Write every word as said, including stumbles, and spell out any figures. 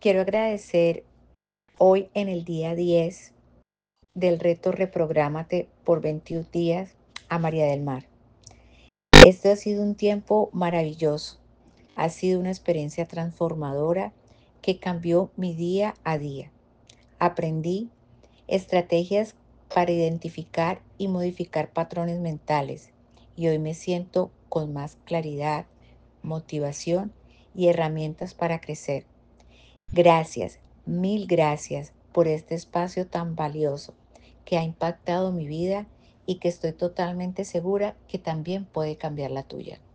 Quiero agradecer hoy en el día diez del reto Reprográmate por veintiún días a María del Mar. Este ha sido un tiempo maravilloso. Ha sido una experiencia transformadora que cambió mi día a día. Aprendí estrategias para identificar y modificar patrones mentales y hoy me siento con más claridad, motivación y herramientas para crecer. Gracias, mil gracias por este espacio tan valioso que ha impactado mi vida y que estoy totalmente segura que también puede cambiar la tuya.